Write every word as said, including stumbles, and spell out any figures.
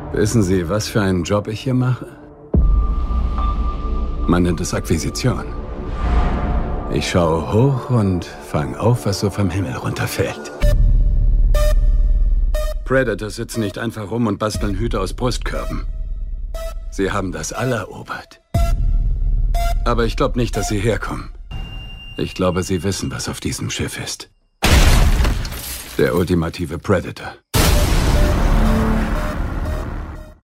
Wissen Sie, was für einen Job ich hier mache? Man nennt es Akquisition. Ich schaue hoch und fange auf, was so vom Himmel runterfällt. Predator sitzen nicht einfach rum und basteln Hüte aus Brustkörben. Sie haben das allerobert. Aber ich glaube nicht, dass sie herkommen. Ich glaube, sie wissen, was auf diesem Schiff ist. Der ultimative Predator.